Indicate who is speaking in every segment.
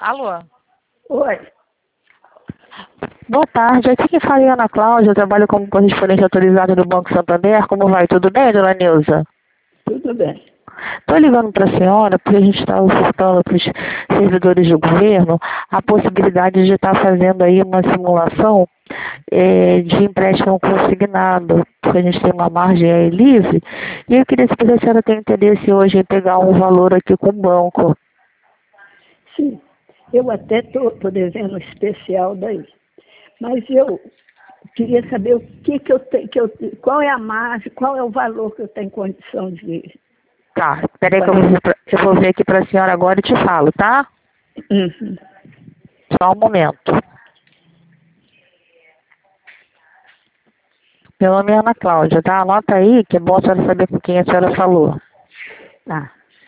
Speaker 1: Alô?
Speaker 2: Oi.
Speaker 1: Boa tarde, aqui que fala é Ana Cláudia, eu trabalho como correspondente autorizado do Banco Santander. Como vai? Tudo bem, dona Nilza?
Speaker 2: Tudo bem.
Speaker 1: Estou ligando para a senhora porque a gente está ofertando para os servidores do governo a possibilidade de estar fazendo aí uma simulação de empréstimo consignado, porque a gente tem uma margem aí livre, e eu queria saber se a senhora tem interesse hoje em pegar um valor aqui com o banco.
Speaker 2: Sim, eu até estou devendo um especial daí. Mas eu queria saber o que eu tenho, qual é a margem, qual é o valor que eu tenho condição de...
Speaker 1: Tá, peraí que eu vou ver aqui para a senhora agora e te falo, tá?
Speaker 2: Uhum.
Speaker 1: Só um momento. Meu nome é Ana Cláudia, tá? Anota aí, que é bom a senhora saber com quem a senhora falou.
Speaker 2: Tá.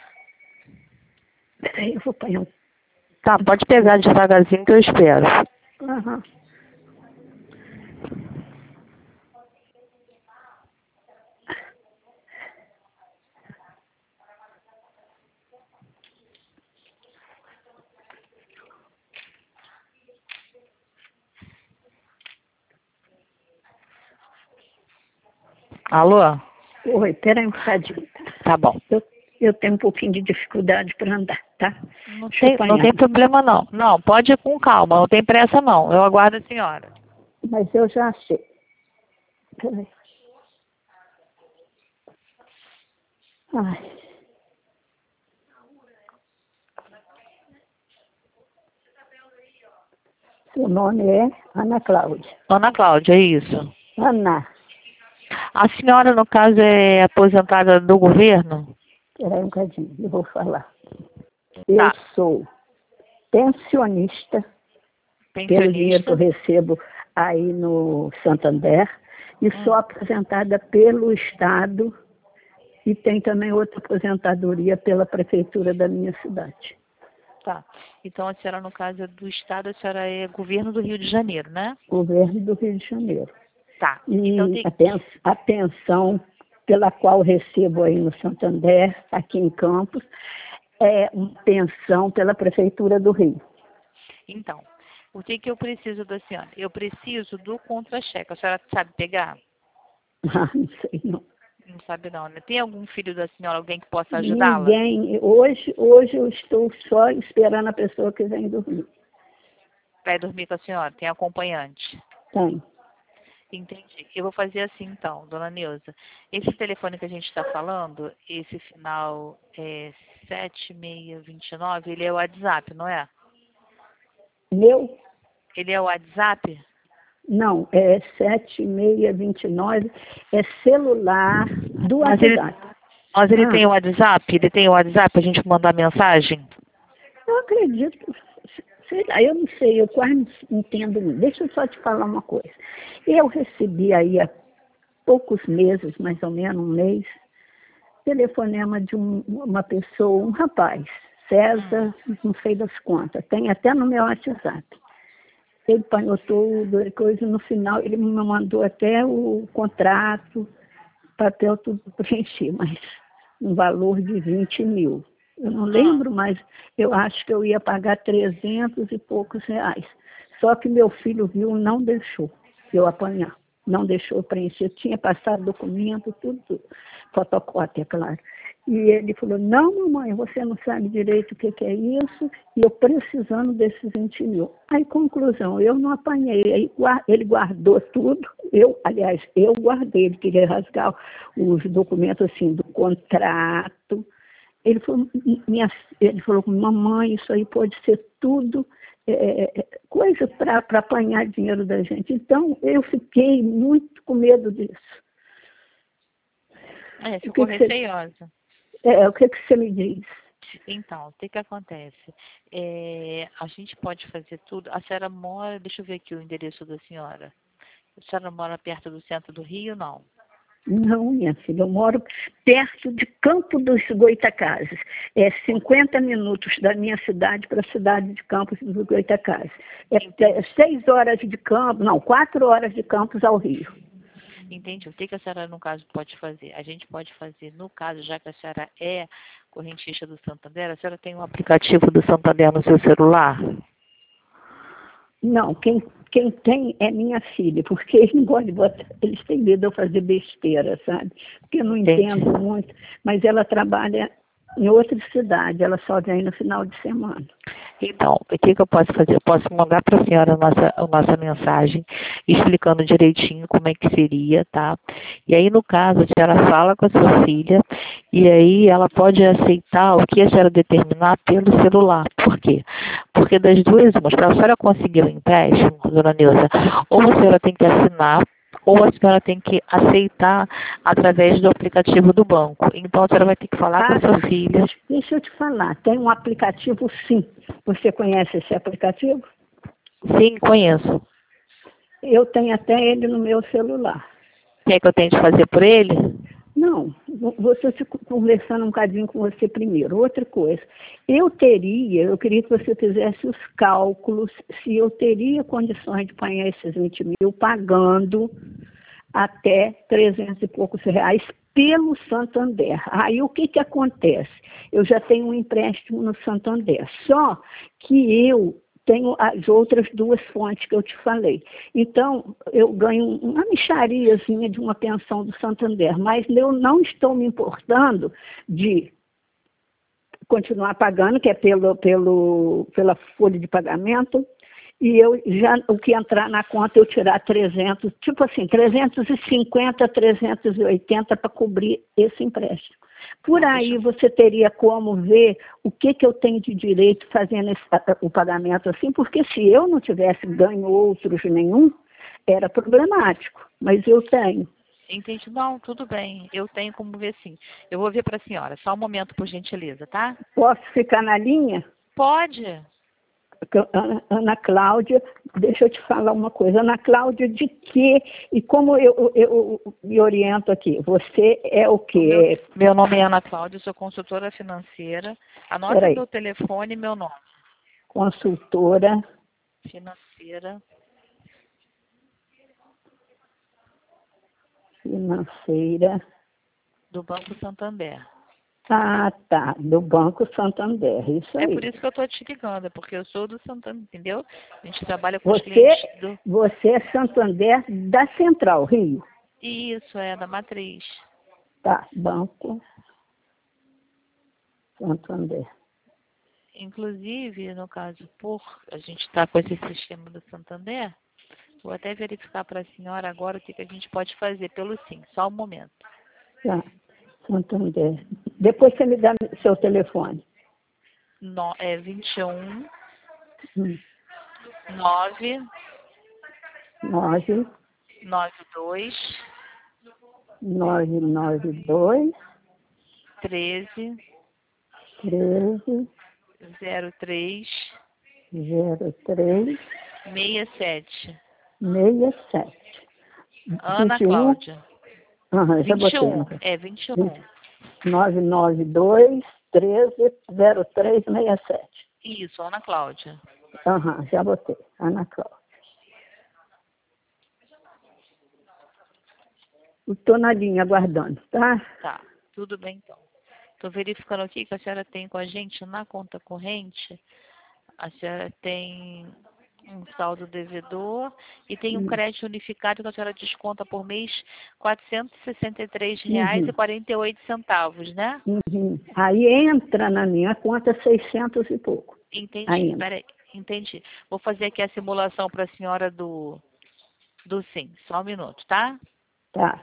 Speaker 2: Peraí, eu vou apanhar um...
Speaker 1: Tá, pode pegar devagarzinho que eu espero.
Speaker 2: Aham.
Speaker 1: Alô?
Speaker 2: Oi, peraí um bocadinho.
Speaker 1: Tá bom.
Speaker 2: Eu tenho um pouquinho de dificuldade para andar, tá?
Speaker 1: Não
Speaker 2: Deixa eu
Speaker 1: tem, não
Speaker 2: apanhar.
Speaker 1: tem problema não. Não, pode ir com calma, não tem pressa não. Eu aguardo a senhora.
Speaker 2: Mas eu já achei. Peraí. Ai. Seu nome é Ana Cláudia.
Speaker 1: Ana Cláudia, é isso.
Speaker 2: Ana.
Speaker 1: A senhora, no caso, é aposentada do governo?
Speaker 2: Peraí um bocadinho, eu vou falar. Eu
Speaker 1: Tá.
Speaker 2: sou pensionista, pelo dinheiro que eu
Speaker 1: Pensionista?
Speaker 2: recebo aí no Santander, e sou aposentada pelo Estado e tem também outra aposentadoria pela prefeitura da minha cidade.
Speaker 1: Tá. Então a senhora, no caso, é do estado, a senhora é governo do Rio de Janeiro, né?
Speaker 2: Governo do Rio de Janeiro.
Speaker 1: Tá.
Speaker 2: E
Speaker 1: Então tem...
Speaker 2: a pensão pela qual recebo aí no Santander, aqui em Campos, é uma pensão pela prefeitura do Rio.
Speaker 1: Então, o que que eu preciso da senhora? Eu preciso do contra-cheque. A senhora sabe pegar?
Speaker 2: Ah, não sei não.
Speaker 1: Não sabe não, né? Tem algum filho da senhora, alguém que possa ajudá-la?
Speaker 2: Ninguém. Hoje eu estou só esperando a pessoa que vem dormir.
Speaker 1: Vai dormir com a senhora? Tem acompanhante?
Speaker 2: Tem.
Speaker 1: Entendi. Eu vou fazer assim então, dona Neuza. Esse telefone que a gente está falando, esse final é 7629, ele é o WhatsApp, não é?
Speaker 2: Meu?
Speaker 1: Ele é o WhatsApp?
Speaker 2: Não, é 7629, é celular do
Speaker 1: Mas ele,
Speaker 2: WhatsApp.
Speaker 1: mas ele
Speaker 2: Ah,
Speaker 1: tem o WhatsApp? Ele tem o WhatsApp pra gente mandar mensagem?
Speaker 2: eu acredito, sei lá, eu não sei, eu quase não entendo muito. Deixa eu só te falar uma coisa. Eu recebi aí há poucos meses, mais ou menos um mês, telefonema de uma pessoa, um rapaz, César, não sei das quantas, tem até no meu WhatsApp. Ele apanhou tudo, coisa, no final ele me mandou até o contrato, papel tudo preencher, mas um valor de 20 mil. Eu não lembro, mas eu acho que eu ia pagar 300 e poucos reais. Só que meu filho viu e não deixou eu apanhar. Não deixou eu preencher. Eu tinha passado documento, tudo. Fotocópia, claro. E ele falou, não, mamãe, você não sabe direito o que é isso, e eu precisando desses 20 mil. Aí, conclusão, eu não apanhei. Aí, ele guardou tudo. Aliás, eu guardei. Ele queria rasgar os documentos, assim, do contrato. Ele falou, mamãe, isso aí pode ser tudo coisa para apanhar dinheiro da gente. Então, eu fiquei muito com medo disso.
Speaker 1: Ficou receiosa.
Speaker 2: O que você me diz?
Speaker 1: Então, o que que acontece? A gente pode fazer tudo. A senhora mora, deixa eu ver aqui o endereço da senhora. A senhora mora perto do centro do Rio, não?
Speaker 2: Não, minha filha, eu moro perto de Campo dos Goytacazes. É 50 minutos da minha cidade para a cidade de Campos dos Goytacazes. É 6 horas de Campos, não, 4 horas de Campos ao Rio.
Speaker 1: Entendi. O que que a senhora, no caso, pode fazer? A gente pode fazer, no caso, já que a senhora é correntista do Santander, a senhora tem um aplicativo do Santander no seu celular?
Speaker 2: Não, quem tem é minha filha, porque eles não gostam de botar, eles têm medo de eu fazer besteira, sabe? Porque eu não entendo muito, mas ela trabalha em outra cidade, ela só vem no final de semana.
Speaker 1: Então, o que eu posso fazer? Eu posso mandar para a senhora a nossa mensagem, explicando direitinho como é que seria, tá? E aí, no caso, a senhora fala com a sua filha, e aí ela pode aceitar o que a senhora determinar pelo celular. Por quê? Porque das duas, para a senhora conseguir o empréstimo, dona Neuza, ou a senhora tem que assinar, ou a senhora tem que aceitar através do aplicativo do banco. Então, a senhora vai ter que falar com a sua filha.
Speaker 2: Deixa eu te falar, tem um aplicativo sim. Você conhece esse aplicativo?
Speaker 1: Sim, conheço.
Speaker 2: Eu tenho até ele no meu celular.
Speaker 1: Quer que eu tente fazer por ele?
Speaker 2: Não, você conversando um bocadinho com você primeiro. Outra coisa, eu queria que você fizesse os cálculos se eu teria condições de pagar esses 20 mil pagando até 300 e poucos reais pelo Santander. Aí o que acontece? Eu já tenho um empréstimo no Santander, só que eu tenho as outras duas fontes que eu te falei. Então, eu ganho uma mixariazinha de uma pensão do Santander, mas eu não estou me importando de continuar pagando, que é pela folha de pagamento, e eu já, o que entrar na conta, eu tirar 300, tipo assim, 350, 380 para cobrir esse empréstimo. Por aí você teria como ver o que eu tenho de direito fazendo o pagamento assim, porque se eu não tivesse ganho outros nenhum, era problemático, mas eu tenho.
Speaker 1: Entendi. Não, tudo bem. Eu tenho como ver sim. Eu vou ver para a senhora. Só um momento, por gentileza, tá?
Speaker 2: Posso ficar na linha?
Speaker 1: Pode.
Speaker 2: Ana Cláudia, deixa eu te falar uma coisa. Ana Cláudia, de quê? E como eu me oriento aqui? Você é o quê?
Speaker 1: Meu nome é Ana Cláudia, sou consultora financeira. Anota meu telefone e meu nome.
Speaker 2: Consultora
Speaker 1: financeira do Banco Santander.
Speaker 2: Ah, tá. Do Banco Santander, isso aí.
Speaker 1: É por isso que eu estou te ligando, porque eu sou do Santander, entendeu? A gente trabalha com os clientes do...
Speaker 2: Você é Santander da Central, Rio?
Speaker 1: Isso, é da Matriz.
Speaker 2: Tá, Banco Santander.
Speaker 1: Inclusive, no caso, por a gente estar com esse sistema do Santander, vou até verificar para a senhora agora o que a gente pode fazer pelo sim, só um momento.
Speaker 2: Tá, Santander. Depois você me dá seu telefone.
Speaker 1: É 21 9 92
Speaker 2: 992
Speaker 1: 13
Speaker 2: 13
Speaker 1: 03
Speaker 2: 03
Speaker 1: 67.
Speaker 2: 67.
Speaker 1: Ana
Speaker 2: 21.
Speaker 1: Cláudia.
Speaker 2: Aham, já
Speaker 1: 21.
Speaker 2: botei.
Speaker 1: É 21.
Speaker 2: 992 13 03 67.
Speaker 1: Isso, Ana Cláudia.
Speaker 2: Aham, já botei. Ana Cláudia. Estou na linha aguardando, tá?
Speaker 1: Tá, tudo bem então. Estou verificando aqui que a senhora tem com a gente na conta corrente, a senhora tem um saldo devedor e tem um crédito unificado que a senhora desconta por mês R$ 463,48, né?
Speaker 2: Uhum. Aí entra na minha conta 600 e pouco.
Speaker 1: Entendi, peraí, entendi. Vou fazer aqui a simulação para a senhora do sim, só um minuto, tá?
Speaker 2: Tá.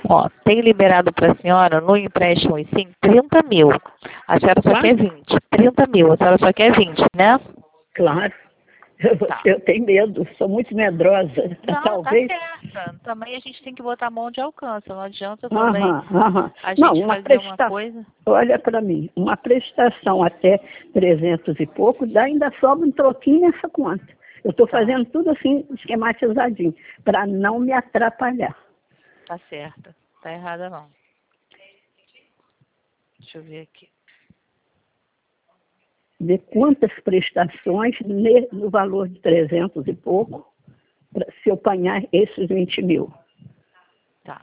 Speaker 1: Ó, tem liberado para a senhora no empréstimo e sim 30 mil. A senhora só quer 20. 30 mil, a senhora só quer 20, né?
Speaker 2: Claro.
Speaker 1: Tá.
Speaker 2: Eu tenho medo, sou muito medrosa.
Speaker 1: Não,
Speaker 2: Talvez.
Speaker 1: tá certa. Também a gente tem que botar a mão de alcance. Não adianta também
Speaker 2: Aham, aham.
Speaker 1: a
Speaker 2: Não,
Speaker 1: gente fazer uma coisa.
Speaker 2: olha para mim, uma prestação até 300 e pouco, ainda sobra um troquinho nessa conta. Eu estou
Speaker 1: Tá,
Speaker 2: fazendo tudo assim, esquematizadinho, para não me atrapalhar.
Speaker 1: tá certa. Tá errada não. Deixa eu ver aqui.
Speaker 2: Ver quantas prestações no valor de 300 e pouco, se eu apanhar esses 20 mil.
Speaker 1: Tá.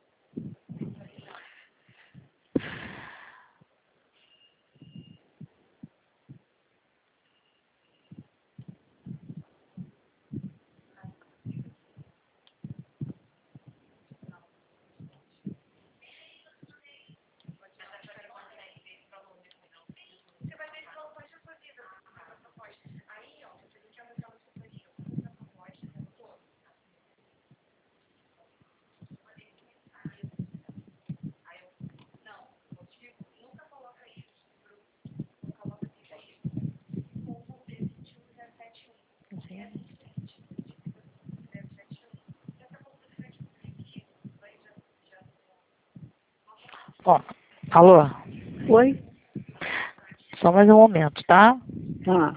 Speaker 1: Ó, alô?
Speaker 2: Foi?
Speaker 1: Só mais um momento, tá?
Speaker 2: Ah,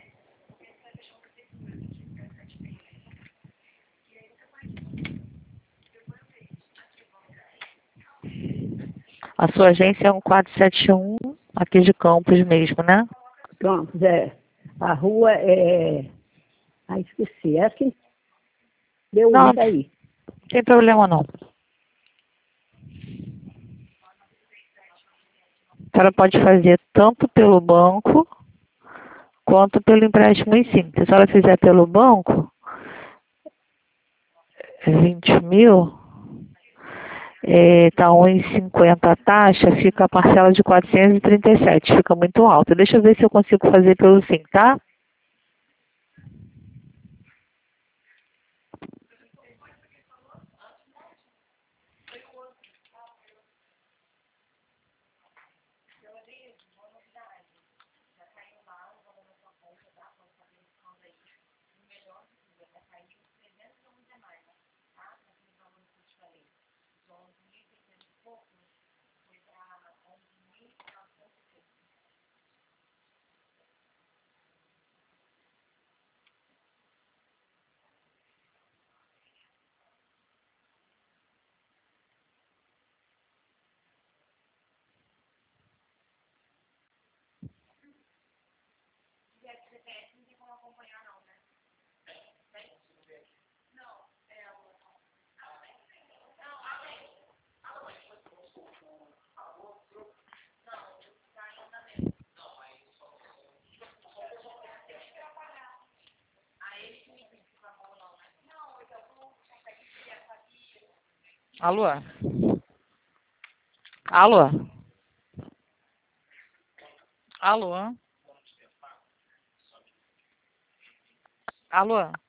Speaker 1: A sua agência é um 471 aqui de Campos mesmo, né?
Speaker 2: pronto, Zé. A rua é. Ah, esqueci. É quem deu o
Speaker 1: Não,
Speaker 2: link
Speaker 1: não
Speaker 2: aí.
Speaker 1: tem problema não. A senhora pode fazer tanto pelo banco quanto pelo empréstimo em si. Se a senhora fizer pelo banco, 20 mil, tá 1,50 a taxa, fica a parcela de 437, fica muito alta. Deixa eu ver se eu consigo fazer pelo sim, tá? Alô? Alô? Alô? Alô?